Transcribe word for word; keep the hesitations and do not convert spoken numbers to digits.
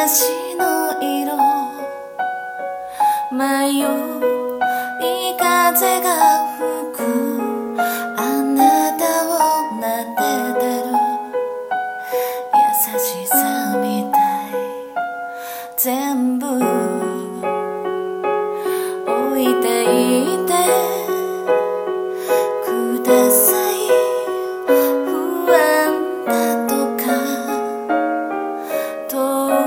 私の色、迷い風が吹く、あなたを撫でてる優しさみたい、全部置いていてください。不安だとか遠